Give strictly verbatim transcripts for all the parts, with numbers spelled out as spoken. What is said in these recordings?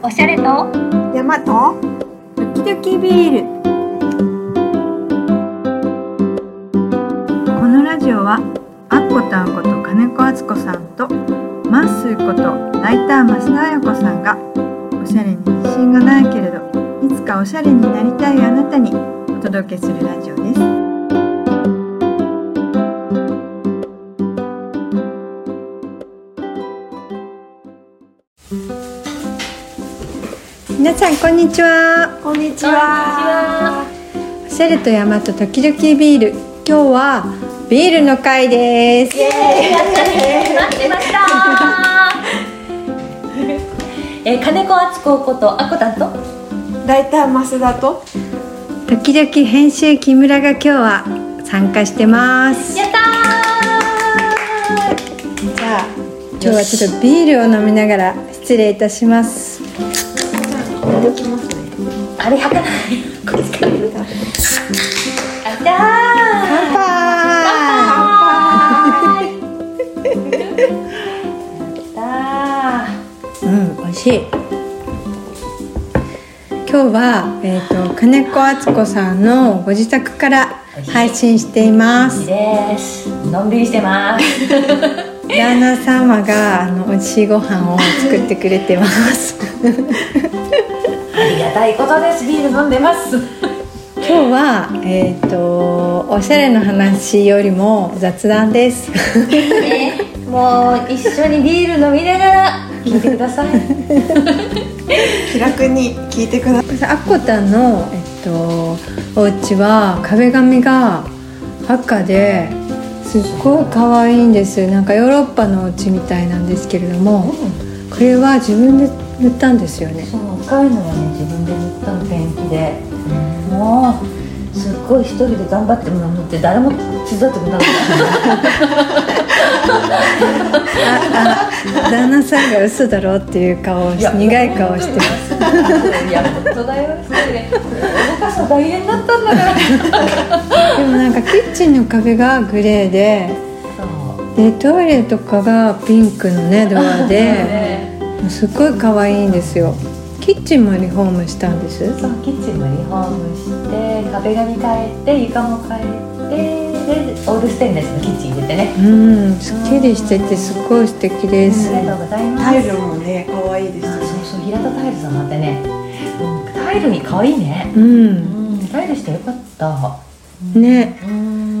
おしゃれと山と時々ビール。このラジオはアッコとアコと金子敦子さんとマッスーことライター増田彩子さんがおしゃれに自信がないけれどいつかおしゃれになりたいあなたにお届けするラジオです。皆さんこんにちは。 こんにちは。 おしゃれと山と時々ビール。今日はビールの会です。 イエーイ待ってましたえー、金子敦子ことあこたんとライター増田と時々編集木村が今日は参加してます。 やったー。じゃあ今日はちょっとビールを飲みながら失礼いたします。 できますね。 あれ吐かないこれ使うよ。あったー乾杯。うん、美味しい。今日は、えーと、金子敦子さんのご自宅から配信しています。 いいです。のんびりしてます旦那様があの美味しいご飯を作ってくれてますありがたいことです。ビール飲んでます今日は、えーと、おしゃれの話よりも雑談です、 ね、もう一緒にビール飲みながら聞いてください気楽に聞いてください。 あっこたんの、えっと、お家は壁紙が赤ですっごい可愛いんです。なんかヨーロッパのお家みたいなんですけれども、うん、これは自分で塗ったんですよね。 そう、赤いのはね自分で塗ったの、ペンキで、うん、もうすっごい一人で頑張っても塗って誰も手伝ってくれなかったああ旦那さんが嘘だろっていう顔をし苦い顔をしてますいや本当だよ、それで動かすの大変だったんだからでもなんかキッチンの壁がグレーで、でトイレとかがピンクのねドアで、ね、すっごい可愛いんですよ。キッチンもリフォームしたんです。 そう、キッチンもリフォームして壁紙変えて床も変えて、でオールステンレスのキッチン入れてね、 うんすっきりしててすごい素敵です。 ありがとうございます。 タイルもね可愛いですよね。 そうそう、平田タイルさんなんてね、うん、タイルに可愛いね、 うん、うん、 タイルしてよかったね、うん、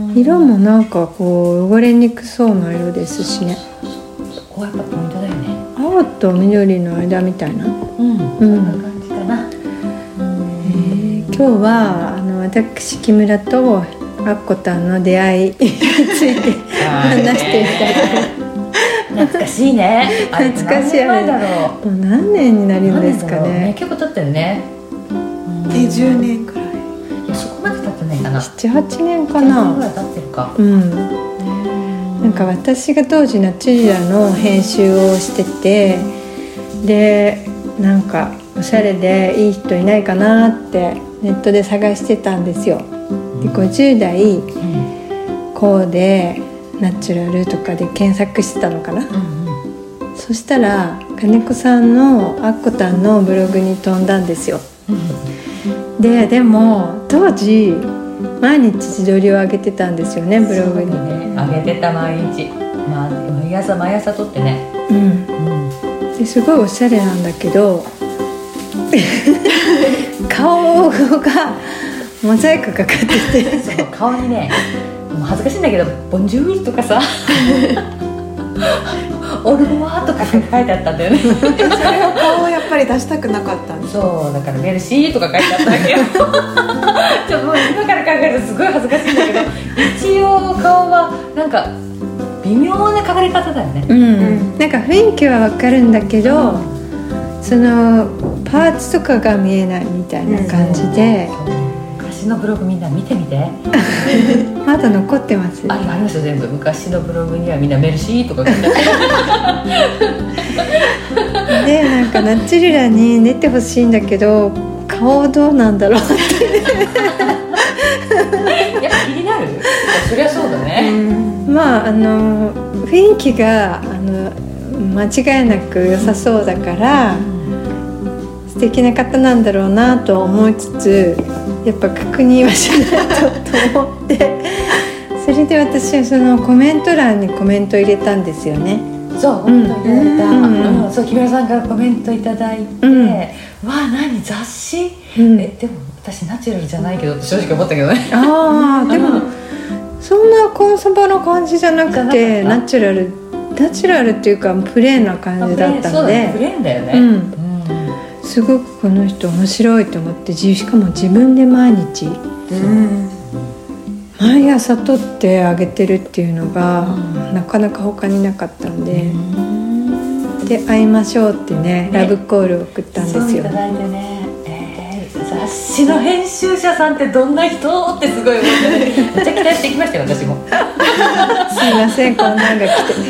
色もなんかこう汚れにくそうな色ですしね。 そこはやっぱポイントだよね。 青と緑の間みたいな、 うん、そんな感じかな、うんえー、今日はあの私木村とあっこたんの出会いについて話してみたい懐かしいね。 懐かしい。あれ何年前だろう。 もう何年になるんですかね。 ね、結構経ったよね。 え、じゅうねんくらい。 いや、そこまで経ってないかな。 ななはちねんかな。 ななぐらい経ってるか。 うん。なんか私が当時ナチュラの編集をしてて、でなんかおしゃれでいい人いないかなってネットで探してたんですよ。でごじゅう代、うん、コーデナチュラルとかで検索してたのかな、うんうん、そしたら金子さんのあっこたんのブログに飛んだんですよ、うん、ででも当時毎日自撮りを上げてたんですよね、ブログにね。上げてた毎日、まあ、毎朝毎朝撮ってね、 うんうん、ですごいおしゃれなんだけど顔がモザイクかかっててそう、顔にね、もう恥ずかしいんだけどボンジュールとかさオルモアとか書いてあったんだよねそれを顔をやっぱり出したくなかったんです。 そうだからメルシーとか書いてあったわけよちょっともう今から考えるとすごい恥ずかしいんだけど一応顔はなんか微妙な描かれ方だよね、 うんうん、なんか雰囲気はわかるんだけど、うん、そのパーツとかが見えないみたいな感じで、うん、 昔のブログみんな見てみてまだ残ってます。 あ、ありますよ、全部。昔のブログにはみんなメルシーとか書いてあるで、なんかナチュラルに出てほしいんだけど顔どうなんだろうってやっぱ気になる。そりゃそうだね、 うん、まああの雰囲気があの間違いなく良さそうだから、 素敵な方なんだろうなと思いつつ、やっぱ確認はしないとと思ってそれで私はそのコメント欄にコメント入れたんですよね。 そう、コメントいただいた、 うんうん、そう木村さんからコメントいただいて、うん、わあ何雑誌、うん、えでも私ナチュラルじゃないけどって正直思ったけどね。 ああでもそんなコンサバの感じじゃなくてナチュラルナチュラルっていうかプレーンな感じだったので、 プレーンだよね、 うんうん、すごくこの人面白いと思って、しかも自分で毎日、うん、毎朝撮ってあげてるっていうのが、うん、なかなか他になかったんで、うん、で会いましょうって ね, ねラブコールを送ったんですよ。そういただいてね、雑誌の編集者さんってどんな人ってすごい思ってね、めっちゃ期待してきましたよ私もすいませんこんなんが来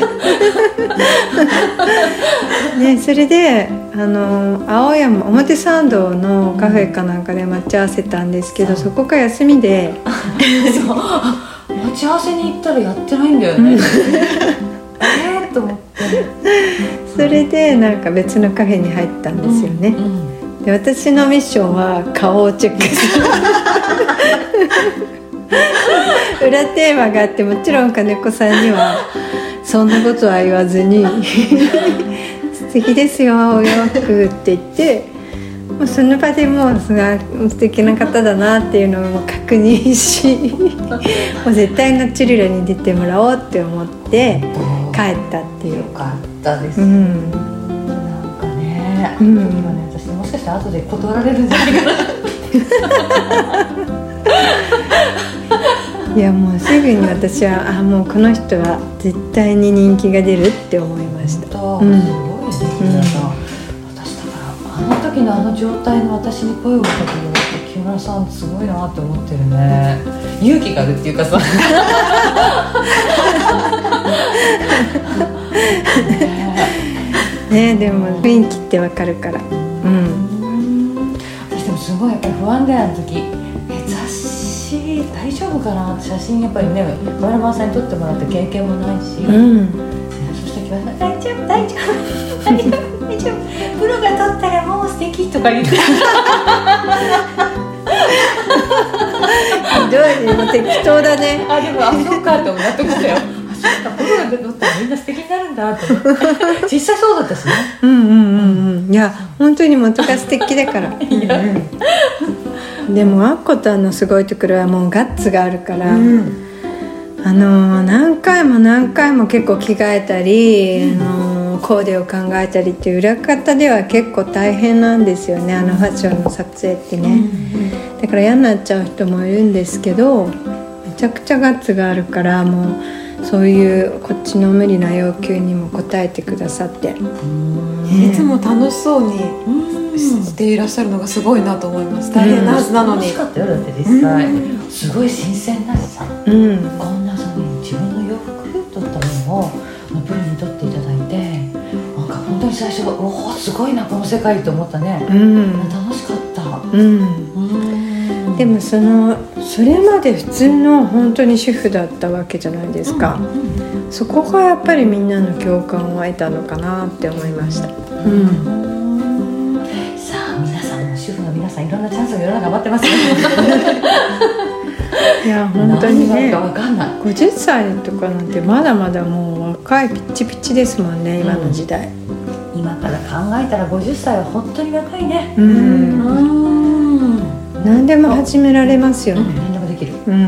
てねね、それであの青山表参道のカフェかなんかで待ち合わせたんですけど、そこが休みでそう待ち合わせに行ったらやってないんだよねえーと思ってそれでなんか別のカフェに入ったんですよね、うんうんで私のミッションは顔をチェックする裏テーマがあって、もちろん金子さんにはそんなことは言わずに素敵ですよお洋服って言って、もうその場でもうすごい素敵な方だなっていうのを確認しもう絶対ナチュラルに出てもらおうって思って帰ったっていう。 よかったです、 うん、 なんかね、うん、今ね私もしかして後で断られるんじゃないかないやもうすぐに私はあもうこの人は絶対に人気が出るって思いました。 本当、うん、すごいね、うん、私だからあの時のあの状態の私に声をかける木村さんすごいなって思ってるね。勇気があるっていうかさねえでも雰囲気ってわかるから、うん、 私でもすごいやっぱり不安である時え雑誌大丈夫かなって写真やっぱりねカメラマンさんに撮ってもらった経験もないし、うんね、そしたら木村さん大丈夫大丈夫大丈夫大丈夫プロが撮ったらもう素敵とか言ってどういうの適当だね。 あでもあそうかって思ったと思ったよ。プロが撮ったらみんな素敵になるんだと思って実際そうだったしね。 うんうんうんうん。いや本当に元が素敵だからうん、でもアッコタンのすごいところはもうガッツがあるから、うん、あの何回も何回も結構着替えたり、うん、あのコーデを考えたりっていう裏方では結構大変なんですよね、あのファッションの撮影ってね、うん、だから嫌になっちゃう人もいるんですけど、めちゃくちゃガッツがあるからもうそういうこっちの無理な要求にも応えてくださって、 いつも楽しそうにしていらっしゃるのがすごいなと思います。大変なはずなのに。 楽しかったよだって実際、うん、すごい新鮮だしさ、うん、こんなその自分の洋服撮ったものをプロに撮っていただいて、なんか本当に最初はおおすごいなこの世界と思ったね、うん、楽しかった、うんうん、でもそのそれまで普通の本当に主婦だったわけじゃないですか、うんうん、そこがやっぱりみんなの共感を得たのかなって思いました、うん主婦の皆さんいろんなチャンスが世の中待ってますねいや本当にねわかんないごじゅっさいとかなんてまだまだもう若いピッチピチですもんね、今の時代、 うん、今から考えたらごじゅっさいは本当に若いね、うん、うん何でも始められますよね、うん、 何でもできる、うんうん、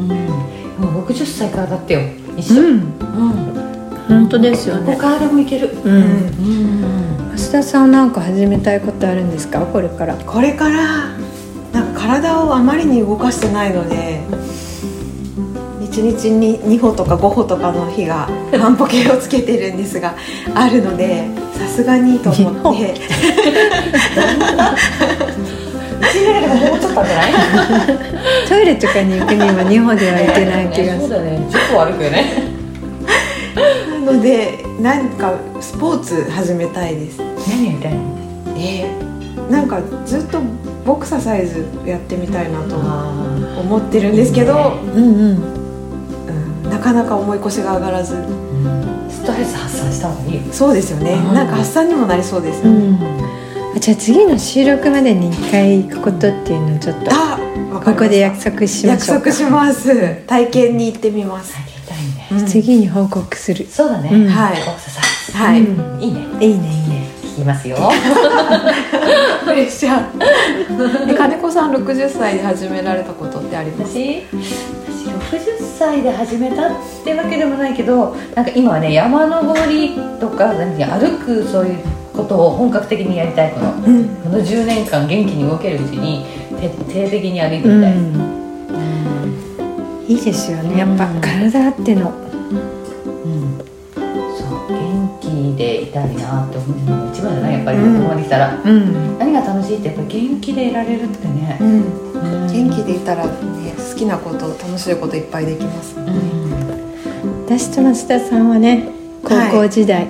もうろくじゅっさいからだってよ一緒、うんうん、 本当ですよね。 どこからでもいける、うんうん増田さんなんか始めたいことあるんですか？これからこれからなんか体をあまりに動かしてないのでいちにちににほとかごほとかの日が万歩計をつけてるんですがあるのでさすがにと思ってうちの中でももうちょっとあるんじゃないトイレとかに行くにはにほではいけない気がする。 そうだね、じゅっこ歩くよねなので何かスポーツ始めたいです。 何やりたいの？ えー、なんかずっとボクササイズやってみたいなと思ってるんですけど、うんうんうん、なかなか重い腰が上がらず、うん、 ストレス発散した方がいい。 そうですよね、なんか発散にもなりそうですよね、うん、 あ、じゃあ次の収録までにいっかい行くことっていうのをちょっとあ、 ここで約束しましょうか。 約束します。体験に行ってみます。 体験したいね、 うん、次に報告する。 そうだね、 うん、 はい、 おささはい、 うん、 いいねいいねいいね、 聞きますよプレッシャーで金子さんろくじゅっさいで始められたことってあります？ 私私ろくじゅっさいで始めたってわけでもないけど、なんか今はね、山登りとか何歩くそういうことを本格的にやりたい。この、うん、このじゅうねんかん元気に動けるうちに徹底的に歩いてみたい、うんうん、 いいですよね、やっぱ体あっての、 うん、そう元気でいたいなって思うのが一番じゃない？やっぱりここまで来たら、うん、何が楽しいってやっぱ元気でいられるってね、うんうん、元気でいたら、ね、好きなこと楽しいこといっぱいできますね、うん、 私と増田さんはね、高校時代、はい、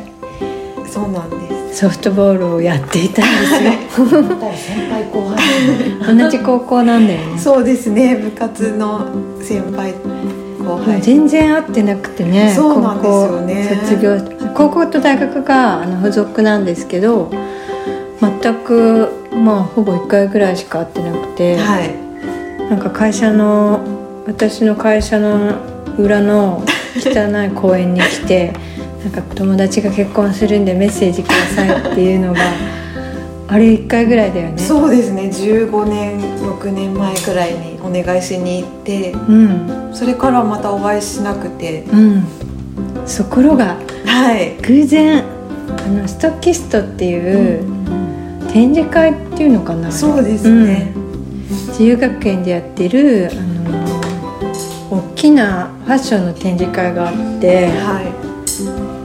そうなんです、 ソフトボールをやっていたんですよ先輩後輩同じ高校なんだよね。 そうですね、部活の先輩後輩全然会ってなくてね。 そうなんですよね。 高校卒業、高校と大学があの付属なんですけど、全くまあほぼいっかいぐらいしか会ってなくて、はい、なんか会社の私の会社の裏の汚い公園に来てなんか友達が結婚するんでメッセージくださいっていうのがあれいっかいぐらいだよね。 そうですね、じゅうごねんろくねんまえくらいにお願いしに行って、うん、それからまたお会いしなくて、うん、 ところが、 はい、 偶然あのストッキストっていう、うん、展示会っていうのかな。 そうですね、うん、 自由学園でやってるあの大きなファッションの展示会があって、はい、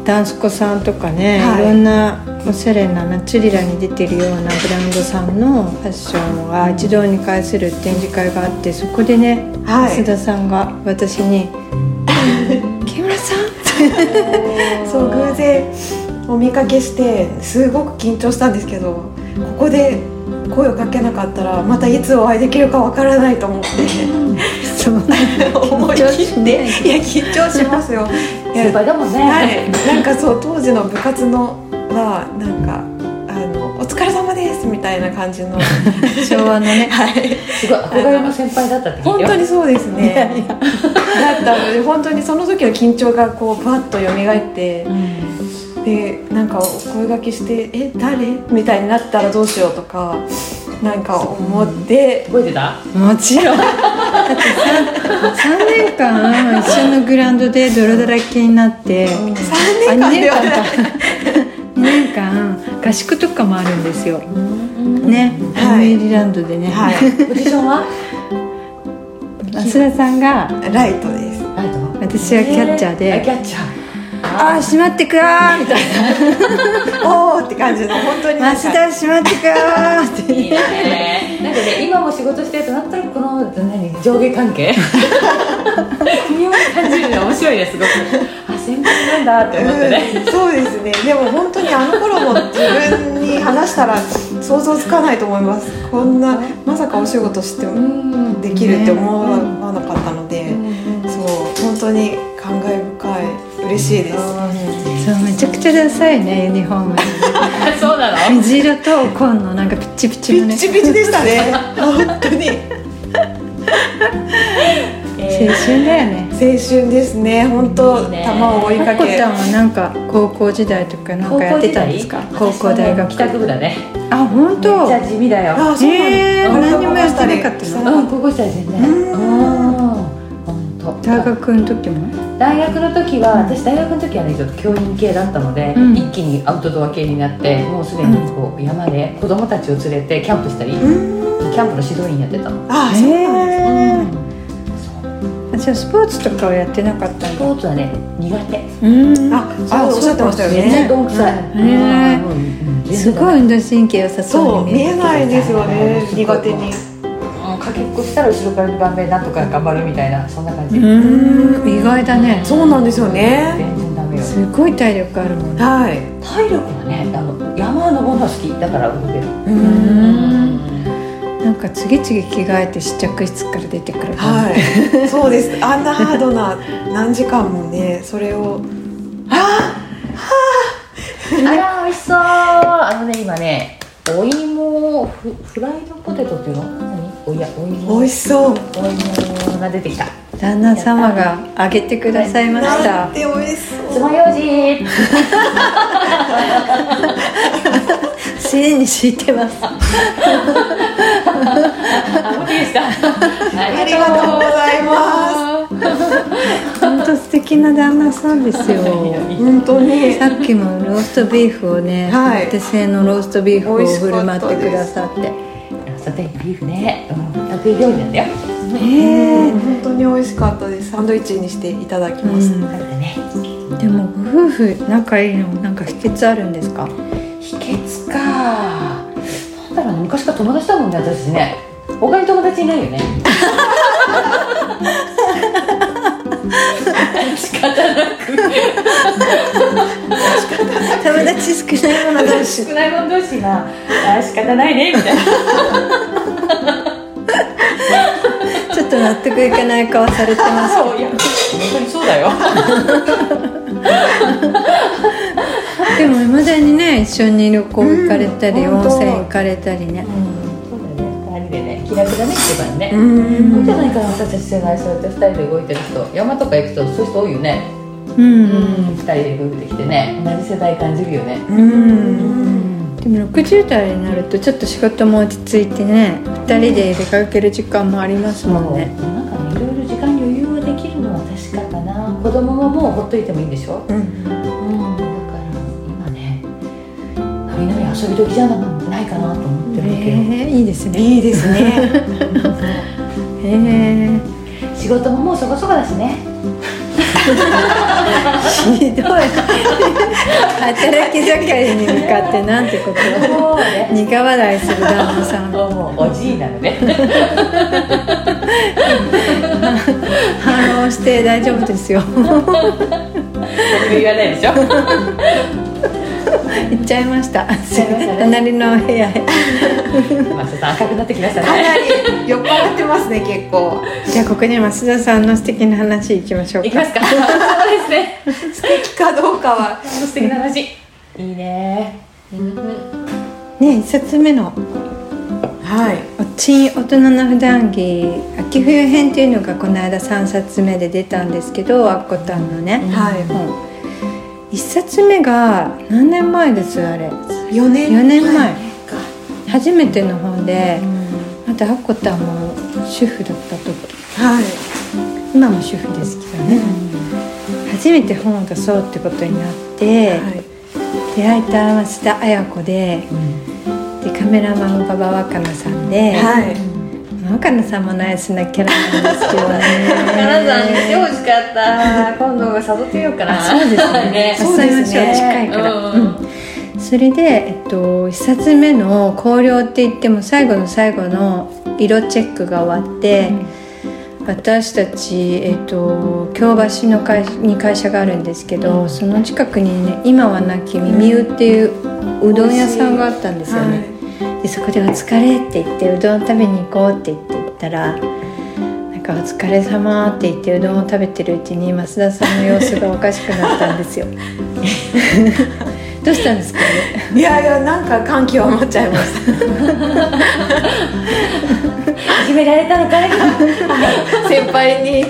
ダンスコさんとかね、はい、いろんなおしゃれなナチュリラに出てるようなブランドさんのファッションが一堂に会する展示会があって、そこでね、はい、増田さんが私に木村さんそう偶然お見かけしてすごく緊張したんですけど、ここで声をかけなかったらまたいつお会いできるかわからないと思ってそう思い切って、いや緊張しますよ先輩だもんね、 はい、なんかそう当時の部活のはなんかあのお疲れ様ですみたいな感じの昭和のね、 はい、 すごい憧れの先輩だったって聞いてよ。 本当にそうですね。いやいやだったので本当にその時の緊張がこうバッと蘇って、うん、でなんかお声掛けしてえ誰みたいになったらどうしようとかなんか思って覚えてた？ もちろんだってさんねんかん一緒のグラウンドで泥だらけになってさんねんかんではないにねんかん合宿とかもあるんですよ、ね、 はい、 メリーランドでね、 はい、ポジションは増田さんがライトです。 ライト、 私はキャッチャーで、 えー、キャッチャーああ閉まってくわーみたいなおーって感じの本当に増田閉まってくわーっていいね。なんかね今も仕事してるとなんとなくこの何上下関係微妙に感じるの面白いですすごく。あ先輩なんだって思ってね、 うん、そうですね。でも本当にあの頃も自分に話したら想像つかないと思います。こんなまさかお仕事してできるって思わなかったので、そう本当に感慨深い嬉しいです、うん、 そうめちゃくちゃダサいねユニフォームそうなの？ 水色と紺のなんかピッチピチのねピッチピチでしたね本当に青春だよね。 青春ですね本当。球を追いかけ。 ココタンはなんか高校時代とかなんかやってたんですか？高校大学帰宅部だね。 あ本当。 めっちゃ地味だよ。 あそうなんえー、何にもやってなかったの？ うん高校時代全然。 大学の時も？ 大学の時は私大学の時はねちょっと教員系だったので、うん、一気にアウトドア系になってもうすでにこう山で子供たちを連れてキャンプしたり、うん、キャンプの指導員やってたの。 あそうなんですね。 じゃあスポーツとかはやってなかったんだ。 スポーツはね苦手。 うんああおっしゃってましたよね。 全然どんくさい。 すごい運動神経良さそうに見えないですよね苦手に。 かけっこしたら後ろからにばんめなんとか頑張るみたいなそんな感じ。 うん意外だね。 そうなんですよね。 全然ダメよ。 すごい体力あるもんね。 はい。 体力はねあの山登るの好きだから動ける。 うんなんか次々着替えて試着室から出てくる感じ。はいそうです。あんなハードな何時間もねそれをはあはああら美味しそう。あのね今ねお芋フフライドポテトっていうの何おやお芋美味しそう。 お芋が出てきた。 旦那様があげてくださいました。 なんて美味しそう。 つまようじすでに敷いてます。 あ、無理でした。あありがとうございます。 本当素敵な旦那さんですよ。 本当に。 さっきもローストビーフをね、 はいお手製のローストビーフを振る舞ってくださって。 さてビーフね、うん、得意料理なんだよ。 えー、 本当に美味しかったです。サンドイッチにしていただきます。 うんだね。 でもご夫婦仲いいのなんか秘訣あるんですか？ 秘訣か。なんだろうね、昔から友達だもんね、私ね。他に友達いないよね。仕方なく。 友達少ない者同士。 少ない者同士が、あ、仕方ないねみたいな。 ちょっと納得いかない顔されてますけど。 そういや、本当にそうだよ。 でも未だにね、一緒に旅行行かれたり、 うん温泉行かれたりね。 うん、そうだね、二人でね、気楽だね一番ね。 ういいんじゃん。 ないかな、私たち世代そうやって二人で動いてる人、山とか行くとそういう人多いよね。 うん。 うん、二人で夫婦できてね、同じ世代感じるよね。 う。 うんん。 でもろくじゅう代になるとちょっと仕事も落ち着いてね、二人で出かける時間もありますもんね。 なんかね、いろいろ時間余裕ができるのは確かかな。子供ももうほっといてもいいんでしょ。 うん。 うん、だから今ね、なみなみ遊び時じゃないかなと思ってるわけよ。 えー、いいですね。 いいですね。 えー、 仕事ももうそこそこだしね。 ひどい。働き盛りに向かってなんてことをもうね、 苦笑いする旦那さん。 もうおじいなのね。 反論して大丈夫ですよ。 何も言わないでしょ。 行っちゃいました。 ちゃいましたね隣の部屋へ。 マスさん赤くなってきましたね。 かなり酔っ払ってますね、結構。 じゃあここに増田さんの素敵な話いきましょうか。 いきますか。そうですね。 素敵かどうかは。 素敵な話。いいね。うんね、一冊目のはい。 おちん大人の普段着秋冬編っていうのがこの間さんさつめで出たんですけど、アッコタンのね、 はい。 本いっさつめが何年前ですあれ。 よねんよねんまえか。 初めての本で、またアッコタンも主婦だった時、 はい。 今も主婦ですけどね、初めて本を出そうってことになって、 はい。 でライターは増田綾子で、でカメラマン馬場若菜さんで、 はい。 若菜さんもナイスなキャラなんですけどね。 金沢に来てほしかった。今度は誘ってみようかな。 あ、そうですね。 ね、 そうですね。近いから。うん。それで、えっと、一冊目の考慮って言っても最後の最後の色チェックが終わって、うん、私たち、えっと、京橋の会に会社があるんですけど、うん、その近くにね、今はなき耳うっていううどん屋さんがあったんですよね。はい、でそこでお疲れって言ってうどん食べに行こうって言って行ったら、なんかお疲れ様って言ってうどんを食べてるうちに増田さんの様子がおかしくなったんですよ。どうしたんですかね。 いやいや、なんか感極まっちゃいました。 決められたのかい。 先輩に。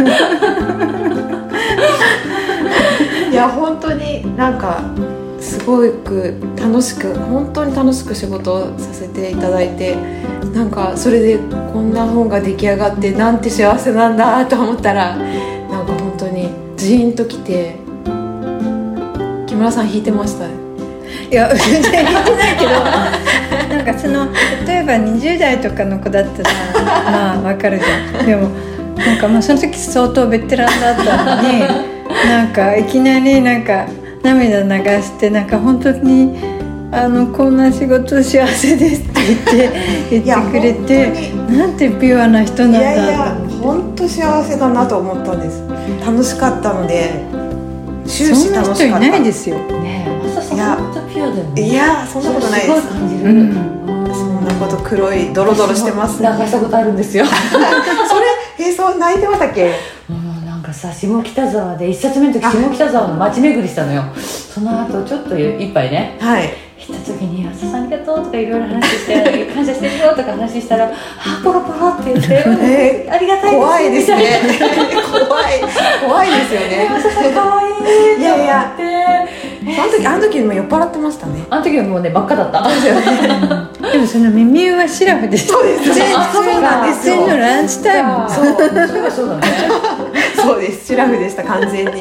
いや本当になんかすごく楽しく本当に楽しく仕事をさせていただいて、なんかそれでこんな本が出来上がってなんて幸せなんだと思ったら、なんか本当にジーンときて。木村さん弾いてましたね。 いや全然弾いてないけどなんかその例えばにじゅう代とかの子だったらまあわかるじゃん。でもなんかもうその時相当ベテランだったのになんかいきなりなんか涙流してなんか本当にあのこんな仕事幸せですって言って言ってくれて、なんてピュアな人なんだ。 いやいや本当幸せだなと思ったんです。楽しかったので終始楽しかった。 そんな人いないですよね。まささん本当ピュアだよね。 いやそんなことないです。 すごい感じる。 うん、 そんなこと黒いドロドロしてます。 流したことあるんですよ。 それ、えー、そう泣いてましたっけ？ もうなんかさ、下北沢で一冊目の時下北沢の街巡りしたのよ。その後ちょっと一杯ね、 はい、 来た時に「松田さんありがとう」とかいろいろ話して「感謝してるよ」とか話したら「あポロポロ」って言ってえー、 ありがたいです」 怖いですね怖い怖いですよね。 松田さんかわいいいやいやってあの時あの時も酔っ払ってましたね。 あの時はもうね真っ赤だったですよねでもその耳はシラフでした。 そうですね。そうなんですよ。 普通のランチタイム。 そうそうだそうだねそうです。シラフでした完全に。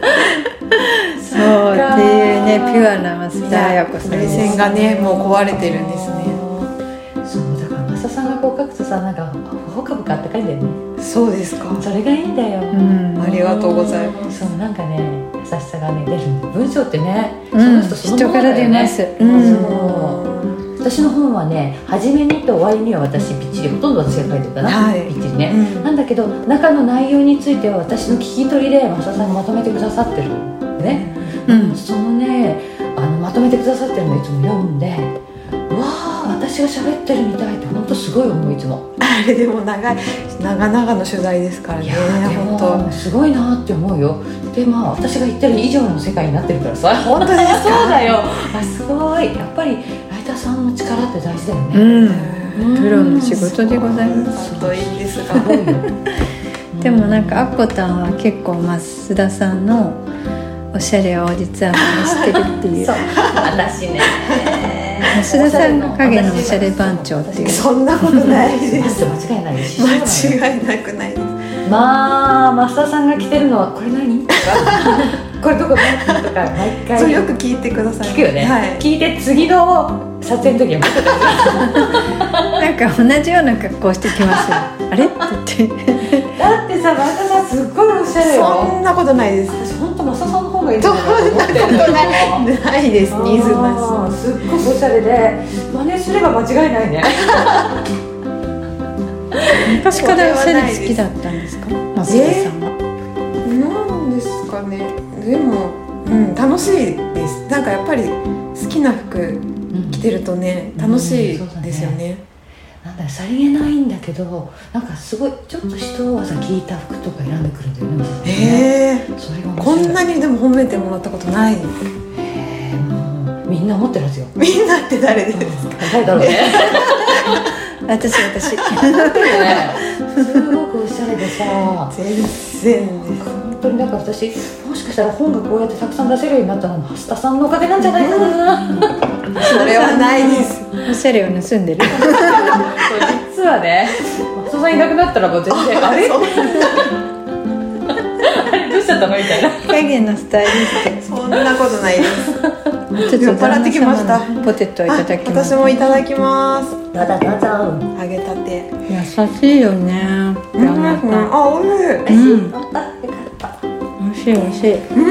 そうっていうねピュアな増田彩子さん。 目線がねもう壊れてるんですね。 そうだから増田さんがこう書くとさなんかほかほかあったかいんだよね。 そうですか。 それがいいんだよ。 うん、 ありがとうございます。 そうなんかね優しさがね出る文章ってね、 うん、 その人そのものだよね。 人から出ます。 うん、 そう私の本はね初めにと終わりには私びっちりほとんど私が書いてるかな、はい、びっちりね、うん、なんだけど中の内容については私の聞き取りで増田さんがまとめてくださってるね、うん、そのねあのまとめてくださってるのをいつも読んでわあ私が喋ってるみたいって本当すごい思ういつも。 あれでも長い長々の取材ですからね。いやでも本当すごいなって思うよ。でまあ私が言ってる以上の世界になってるからさ。 本当ですかそうだよ。あすごいやっぱりライターさんの力って大事だよね。 うん、プロの仕事でございます。 本当いいですがでもなんかアッコタンは結構増田さんのおしゃれを実は真似してるっていう。 そう私ね増田さんが影のおしゃれ番長っていう。 そんなことないです。 間違いないです。 間違いなくないです。 まあ増田さんが着てるのはこれ何とかこれどこだとか毎回そうよく聞いてください。 聞くよね、はい、聞いて次の撮影の時はなんか同じような格好してきますよあれって言ってだってさ増田さんすっごいおしゃれよ。 そんなことないです。 私本当増田さんの方がいいんじゃないかと思ってるないです。ニーズなしすっごいおしゃれで真似すれば間違いないね昔からおしゃれ好きだったんですか増田さんは。 なんですかね。でも、うん、楽しいです。なんかやっぱり好きな服着てるとね、うん、楽しいですよね。 なんださりげないんだけどなんかすごいちょっと一技聞いた服とか選んでくるんだよね。 へえそれがこんなにでも褒めてもらったことない。へえもうみんな思ってるはずよ。 みんなって誰ですか。 誰だろうね私私すごくおしゃれでさ全然です本当になんか私もしかしたら本がこうやってたくさん出せるようになったのは増田さんのおかげなんじゃないかなそれはないです。 おしゃれを盗んでる実はね増田さんいなくなったらもう全然あれどうしちゃったのみたいな影のスタイリストそんなことないですちょっと酔っ払ってきました。ポテトいただきます。 私もいただきます。 どうぞどうぞ。 揚げたて。 優しいよね。 うん、あ、おいしい。 うん。あ、よかった。 おいしいおいしい。 うん、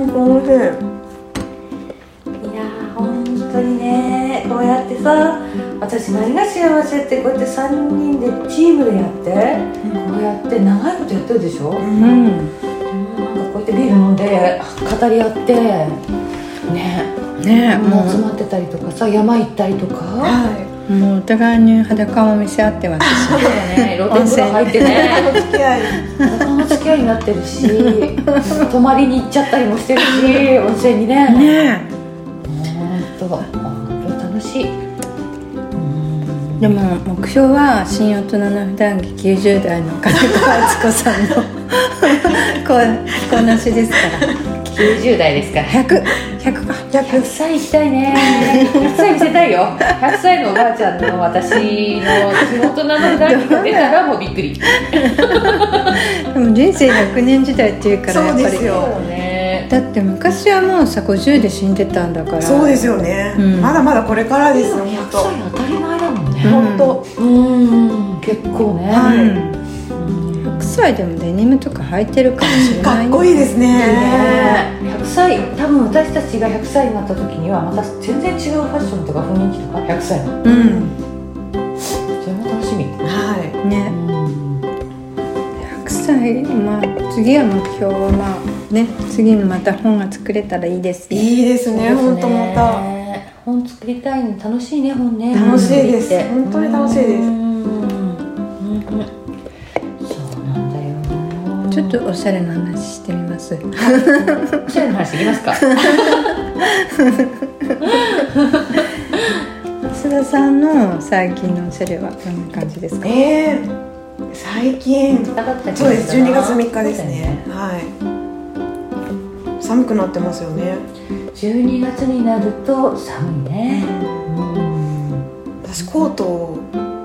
おいしい。いやー本当にね、こうやってさ、私何が幸せってこうやってさんにんでチームでやって、うん、こうやって長いことやってるでしょ。うん。なんかこうやってビール飲んで語り合って。ねねもう集まってたりとかさ山行ったりとか、 はい、もうお互いに裸も見せ合ってますしそうだよね露天風呂入ってね裸の付き合いになってるし泊まりに行っちゃったりもしてるし温泉にねね本当本当楽しい。 でも目標は新大人の普段着きゅうじゅう代の金子敦子さんのこなしですからきゅうじゅう代ですからひゃく、ひゃくかひゃくさい行きたいねひゃくさい見せたいよひゃくさいのおばあちゃんの私の地元の普段着が出たらもうびっくりでも人生ひゃくねん時代っていうからやっぱりそうですよ、 ね、だって昔はもうさごじゅうで死んでたんだからそうですよね、うん、まだまだこれからですよ。 ひゃくさい当たり前だもんね、 うん、本当うん結構ね、 はい、ひゃくさいでもデニムとか履いてるかもしれない。 かっこいいですね。 ひゃくさい多分私たちがひゃくさいになった時にはまた全然違うファッションとか雰囲気とかひゃくさいのうんそれも楽しみ。 はいね、うん、ひゃくさい、まあ、次は目標はまあね次のまた本が作れたらいいですね。 いいですね本当また本作りたいの楽しいね本ね楽しいです、うん、本当に楽しいです。 ちょっとおしゃれな話してみます。 おしゃれな話いきますか須田さんの最近のおしゃれはどんな感じですか？ えー、最近そうですじゅうにがつみっかですね。はい、寒くなってますよね。 じゅうにがつになると寒いね、うん、 私コートを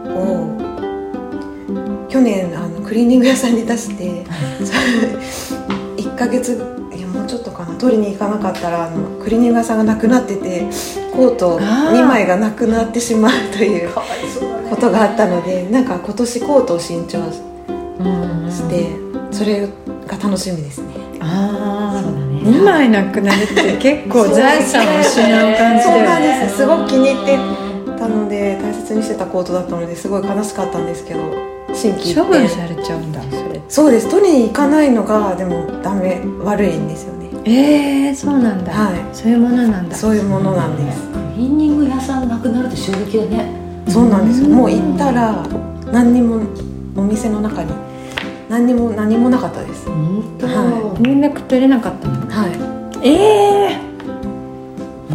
去年あのクリーニング屋さんに出していっかげついやもうちょっとかな取りに行かなかったらあのクリーニング屋さんがなくなっててコートにまいがなくなってしまうということがあったので、なんか今年コートを新調してそれが楽しみですね。 ああ、そうだね、にまいなくなるって結構財産を失う感じだよね。 そうなんです。すごく気に入ってたので大切にしてたコートだったのですごい悲しかったんですけど、新規処分されちゃうんだそれ。 そうです。取りに行かないのがでもダメ悪いんですよね。 えー、そうなんだ、はい、そういうものなんだ。 そういうものなんです。 クリーニング屋さんなくなるって衝撃だね。 そうなんですよ。もう行ったら何にもお店の中に何にも何もなかったです。 本当、 はい、連絡取れなかったの。 はい。 えー、 うん、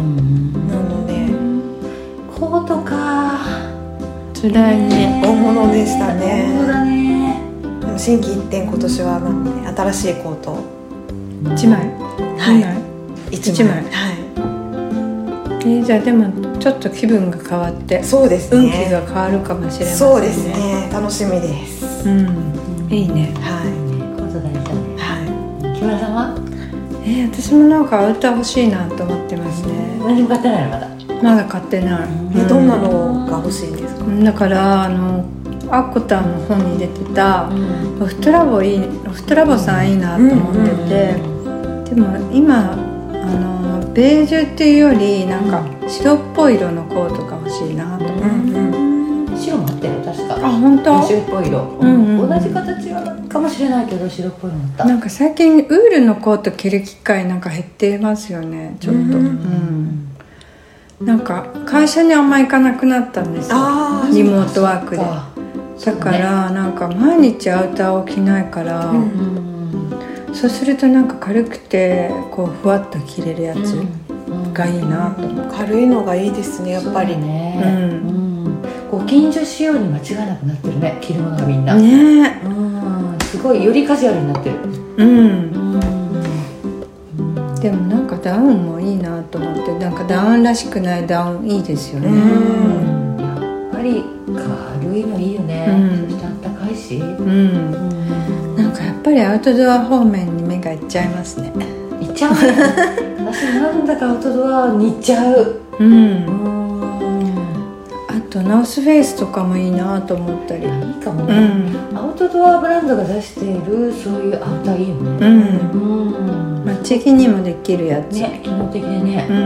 なのでコートか辛いね。 大物でしたね。 大物だね。 でも心機一転今年はなので新しいコートいちまい、 はい、 いちまい、 はい、 えー、じゃあでもちょっと気分が変わって、 そうですね、 運気が変わるかもしれませんね。 そうですね、楽しみです。 うん、いいね。 はい、 コート大事だね。 はい。 木村さんは？ えー、私もなんかアウター欲しいなと思ってますね。 何も買ってないのまだ？ まだ買ってない。 え、どんなのが欲しいんですか？ だからあのアッコタンの本に出てた、うん、ロフトラボいい、ロフトラボさんいいなと思ってて、うんうん、でも今あのベージュっていうよりなんか白っぽい色のコートが欲しいなと思って、うんうん、白もあったよ確か。 あ、本当？ 白っぽい色、うんうん、同じ形はかもしれないけど白っぽいのあった。 なんか最近ウールのコート着る機会なんか減ってますよねちょっと、うんうんうん、なんか会社にあんま行かなくなったんですよ、リモートワークで。だからなんか毎日アウターを着ないから、うんうん、そうするとなんか軽くてこうふわっと着れるやつがいいなと思う、うんうん、 軽いのがいいですねやっぱりね、うんうん、ご近所仕様に間違いなくなってるね着るものがみんなね、 うん、すごいよりカジュアルになってる、 うん、うん、でもなんかダウンもいいなと思って、なんかダウンらしくないダウンいいですよね、うん、 やっぱり軽いのいいよね、うん、そしてあったかいし、うんうん、 なんかやっぱりアウトドア方面に目がいっちゃいますね。 いっちゃうね私なんだかアウトドアに行っちゃう、うん、うんあとノースフェイスとかもいいなと思ったり。いいかもね、うん、アウトドアブランドが出しているそういうアウターいいよね、うんうん、まあ、地域にもできるやつね、機能的でね、うん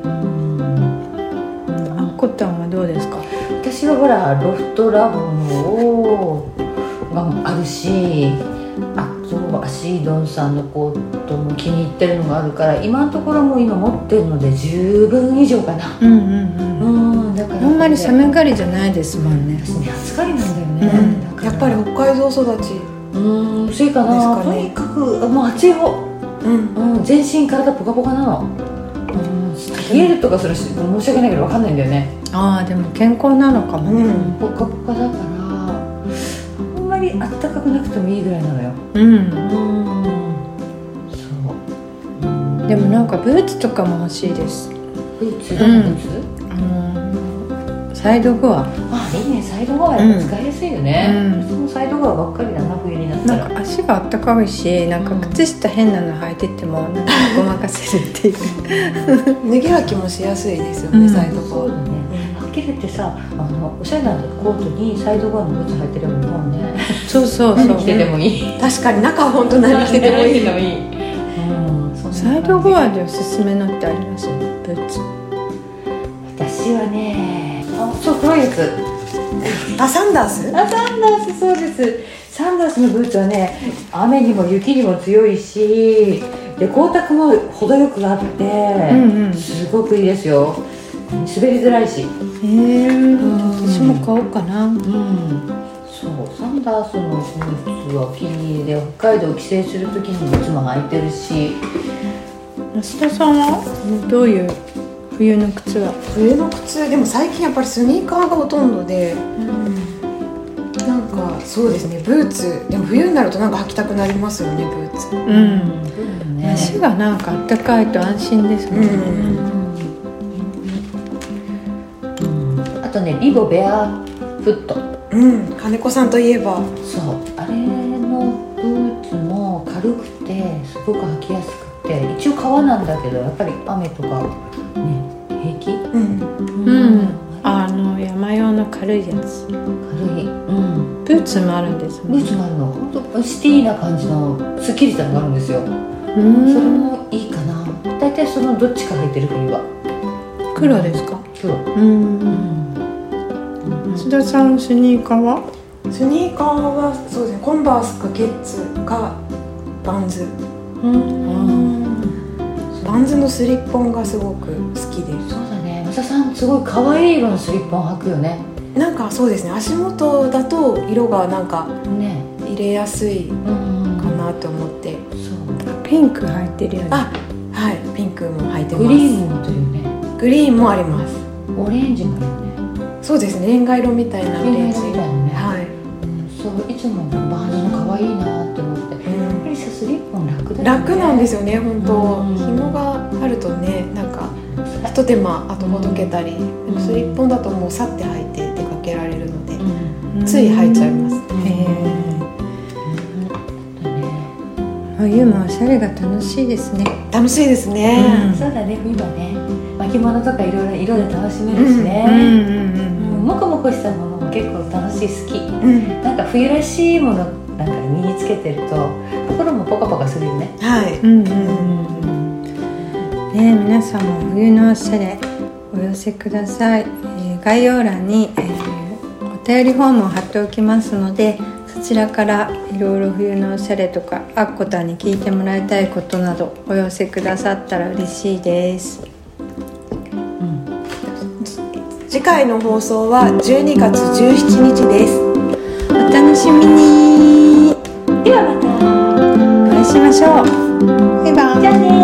うん、あっこたんはどうですか？ 私はほらロフトラボのがあるし、あとアシードンさんのコートも気に入ってるのがあるから、今のところも今持ってるので十分以上かな。うんうんうん、うん、だから、ね、 あんまり寒がりじゃないですもんね。 私ね暑がりなんだよね、 うん、やっぱり北海道育ちうん、そういうかな、ね、とにかくもう暑い方、うんうん、全身体ポカポカなの、うん、冷えるとかするし申し訳ないけど分かんないんだよね。 ああ、でも健康なのかもね、うん、 ポカポカだからあんまりあったかくなくてもいいぐらいなのよ。うん、うん、そう、うん、でもなんかブーツとかも欲しいです。 ブーツ？どんなブーツ？ うん、サイドゴア。 あ、いいね、サイドゴアやっぱ使いやすいよね、うん、そのサイドゴアばっかりだな冬になったら。 なんか足があったかいし、なんか靴下変なの履いててもなんかごまかせるっていう脱ぎ履きもしやすいですよね、うん、サイドゴア。 そうだね、はっきり言ってさ、あのおしゃれなコートにサイドゴアのブーツ履いてればもうね、 そうそうそう、 何着ててもいい。 確かに中は本当何着ててもいいのいい、 うん、サイドゴアでおすすめのってあります？ブーツ。 私はね、あ、そう、黒いやつ。 あ、サンダース？ あ、サンダース、そうです。サンダースのブーツはね、雨にも雪にも強いし、で光沢も程よくあって、うんうん、すごくいいですよ。滑りづらいし。へえ、うん、私も買おうかな。うん、 そう、サンダースのブーツはお気に入りで、北海道帰省するときにいつも履いてるし。 安田さんはどういう冬の靴は。 冬の靴でも最近やっぱりスニーカーがほとんどで、うん、なんかそうですねブーツでも冬になるとなんか履きたくなりますよねブーツ。うん、 ね、足がなんか暖かいと安心ですもんね。うんうん、あとねリボベアフット、 うん、金子さんといえばそうあれのブーツも軽くてすごく履きやすくて一応革なんだけどやっぱり雨とかね平気、うんうん、あの山用の軽いやつ軽い、うん、 ブーツもあるんですもん、ね、ブーツもあるの本当シティな感じのスッキリしたのがあるんですよ。うんそれもいいかな。だいたいそのどっちか履いてる冬は黒ですか。 黒。うん須田さんスニーカーは？ スニーカーはそうですねコンバースかケッツかバンズ。うんバンズのスリッポンがすごく好きです。 そうだね増田さんすごい可愛い色のスリッポン履くよね。 なんかそうですね足元だと色がなんか入れやすいかなと思って、ね、 そうピンク履いてるよね。 あはいピンクも履いてます。 グリーンも持ってるよね。 グリーンもあります。 オレンジもあるよね。 そうですねレンガ色みたいなオレンジみたいなね、 はい、うん、そういつもバンズの可愛いなって思って、うん、やっぱりさスリッポン楽だよね。 楽なんですよね本当、うん、紐があるとねなんか一手間後ほどけたり、うん、でもスリッポンだともうさって履いて出かけられるので、うん、つい履いちゃいます、うん、へえ冬もおしゃれが楽しいですね。 楽しいですね、 うん、そうだね冬はね巻物とかいろいろ色で楽しめるしね、うんうんうんうん、もこもこしたものも結構楽しい好き、うん、なんか冬らしいものなんか身につけてると心もポカポカするよね。 はい、うんうんうん、ね皆さんも冬のおしゃれお寄せください、えー、概要欄に、えー、お便りフォームを貼っておきますのでそちらからいろいろ冬のおしゃれとかアッコタンに聞いてもらいたいことなどお寄せくださったら嬉しいです。 次回の放送はじゅうにがつじゅうしちにちです。 お楽しみに。 ではまたお会いしましょう。バイバイ。 じゃあね。